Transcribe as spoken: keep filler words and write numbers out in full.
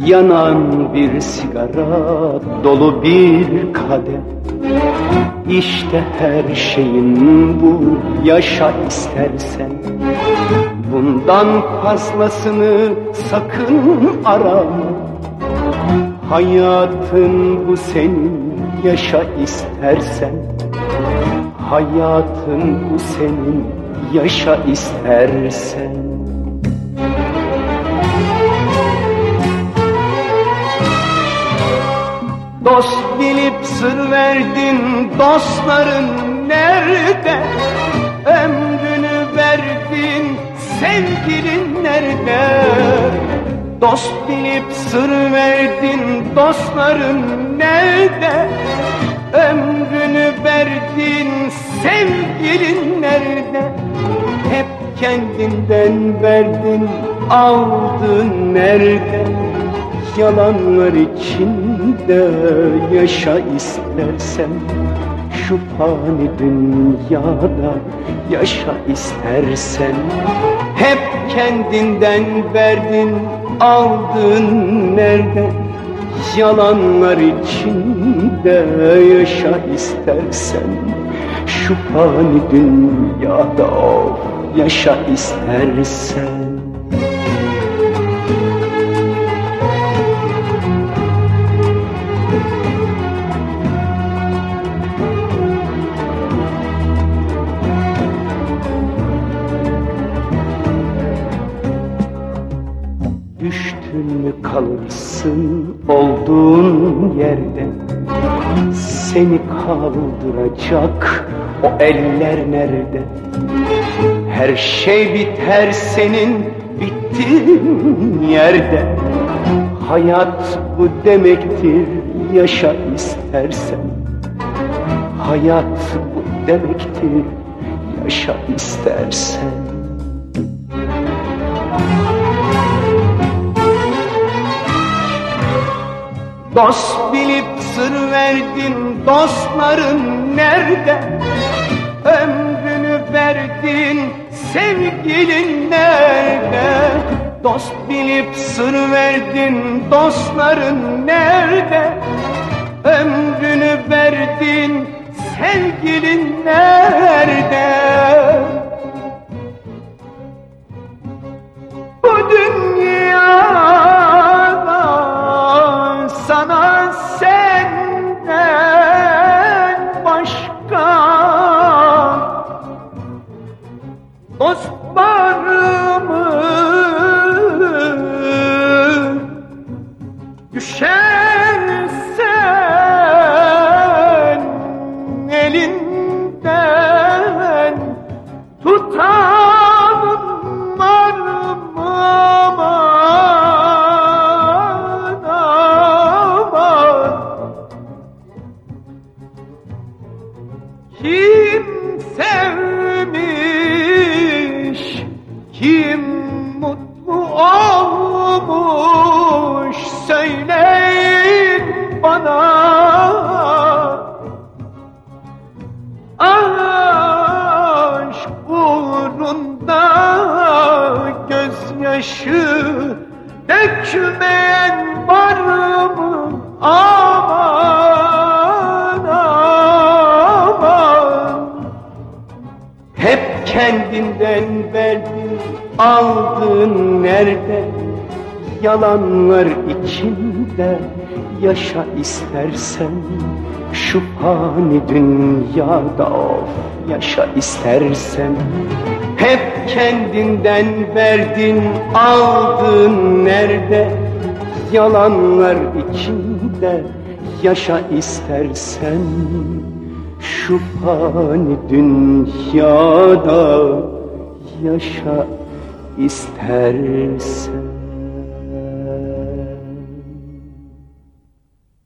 Yanan bir sigara, dolu bir kadeh. İşte her şeyin bu, yaşa istersen. Bundan fazlasını sakın arama. Hayatın bu senin, yaşa istersen. Hayatın bu senin, yaşa istersen. Dost bilip sır verdin, dostların nerede? Ömrünü verdin, sevgilin nerede? Dost bilip sır verdin, dostların nerede? Ömrünü verdin, sevgilin nerede? Hep kendinden verdin, aldın nerede? Yalanlar içinde yaşa istersen. Şu fani dünyada yaşa istersen. Hep kendinden verdin, aldın nerede? Yalanlar içinde yaşa istersen. Şu fani dünyada of, yaşa istersen. Düştün mü kalırsın olduğun yerde. Seni kaldıracak o eller nerede? Her şey biter senin bittiğin yerde. Hayat bu demektir, yaşa istersen. Hayat bu demektir, yaşa istersen. Dost bilip sır verdin, dostların nerede? Ömrünü verdin, sevgilin nerede? Dost bilip sır verdin, dostların nerede? Ömrünü verdin, sevgilin nerede? Bu dünya sana senden başka dost var mı? Düşersen elinden tutanın var mı? Kim sevmiş, kim mutlu olmuş, söyleyin bana. Aşk uğrunda gözyaşı dökmeyen var mı? Aman aman. Hep kendinden verdin, aldın nerede? Yalanlar içinde yaşa istersen. Şu fani dünyada of, yaşa istersen. Hep kendinden verdin, aldın nerede? Yalanlar içinde yaşa istersen. Şu fani dünyada yaşa istersen.